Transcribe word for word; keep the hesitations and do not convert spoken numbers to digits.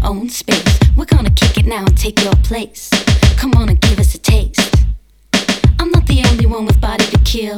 own space. We're gonna kick it now and take your place. Come on and give us a taste. I'm not the only one with body to kill.